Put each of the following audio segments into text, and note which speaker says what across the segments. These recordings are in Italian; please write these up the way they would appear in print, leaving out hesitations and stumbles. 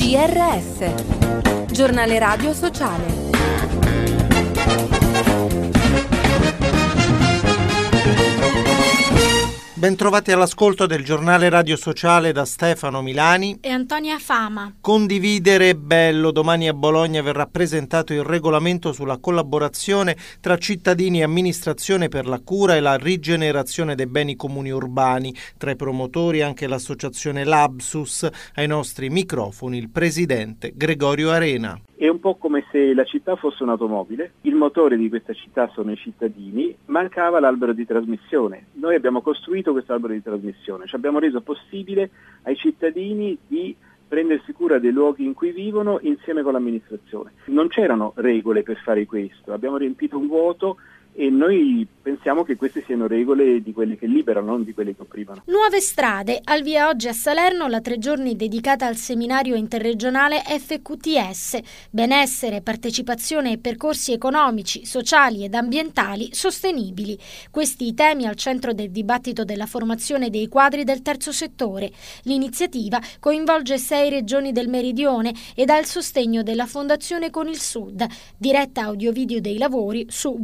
Speaker 1: GRS, Giornale Radio Sociale.
Speaker 2: Bentrovati all'ascolto del Giornale Radio Sociale da Stefano Milani
Speaker 3: e Antonia Fama.
Speaker 2: Condividere è bello. Domani a Bologna verrà presentato il regolamento sulla collaborazione tra cittadini e amministrazione per la cura e la rigenerazione dei beni comuni urbani. Tra i promotori anche l'associazione Labsus. Ai nostri microfoni il presidente Gregorio Arena.
Speaker 4: È un po' come se la città fosse un'automobile, il motore di questa città sono i cittadini, mancava l'albero di trasmissione. Noi abbiamo costruito questo albero di trasmissione, ci abbiamo reso possibile ai cittadini di prendersi cura dei luoghi in cui vivono insieme con l'amministrazione. Non c'erano regole per fare questo, abbiamo riempito un vuoto e noi pensiamo che queste siano regole di quelle che liberano, non di quelle che opprimono.
Speaker 3: Nuove strade. Al via oggi a Salerno la 3 giorni dedicata al seminario interregionale FQTS, benessere, partecipazione e percorsi economici, sociali ed ambientali sostenibili. Questi i temi al centro del dibattito della formazione dei quadri del terzo settore. L'iniziativa coinvolge 6 regioni del Meridione ed ha il sostegno della Fondazione Con il Sud. Diretta audio-video dei lavori su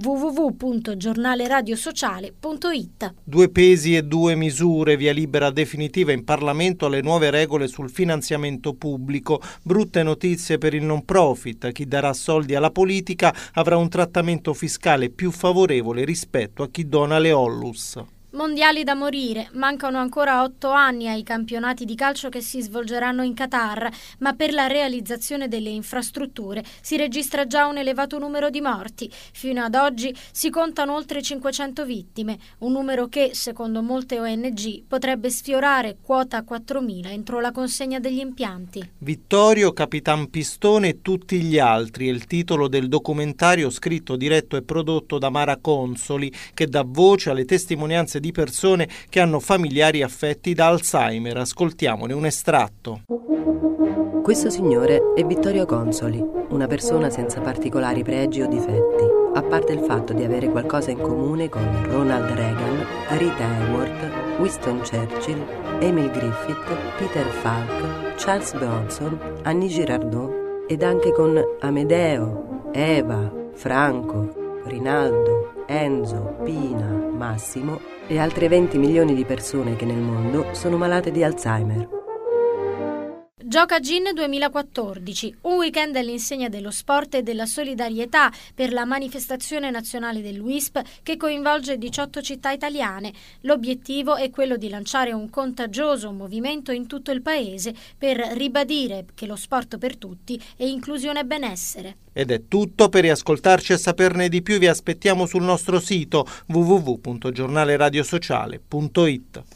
Speaker 3: www.giornaleradiosociale.it.
Speaker 2: 2 pesi e 2 misure, via libera definitiva in Parlamento alle nuove regole sul finanziamento pubblico. Brutte notizie per il non profit. Chi darà soldi alla politica avrà un trattamento fiscale più favorevole rispetto a chi dona le Ollus.
Speaker 3: Mondiali da morire. Mancano ancora 8 anni ai campionati di calcio che si svolgeranno in Qatar, ma per la realizzazione delle infrastrutture si registra già un elevato numero di morti. Fino ad oggi si contano oltre 500 vittime, un numero che, secondo molte ONG, potrebbe sfiorare quota 4.000 entro la consegna degli impianti.
Speaker 2: Vittorio, Capitan Pistone e tutti gli altri è il titolo del documentario scritto, diretto e prodotto da Mara Consoli, che dà voce alle testimonianze di persone che hanno familiari affetti da Alzheimer. Ascoltiamone un estratto.
Speaker 5: Questo signore è Vittorio Consoli, una persona senza particolari pregi o difetti, a parte il fatto di avere qualcosa in comune con Ronald Reagan, Rita Hayworth, Winston Churchill, Emil Griffith, Peter Falk, Charles Bronson, Annie Girardot ed anche con Amedeo, Eva, Franco, Rinaldo, Enzo, Pina, Massimo e altre 20 milioni di persone che nel mondo sono malate di Alzheimer.
Speaker 3: Gioca Gin 2014, un weekend all'insegna dello sport e della solidarietà per la manifestazione nazionale del WISP che coinvolge 18 città italiane. L'obiettivo è quello di lanciare un contagioso movimento in tutto il paese per ribadire che lo sport per tutti è inclusione e benessere.
Speaker 2: Ed è tutto. Per riascoltarci e saperne di più vi aspettiamo sul nostro sito www.giornaleradiosociale.it.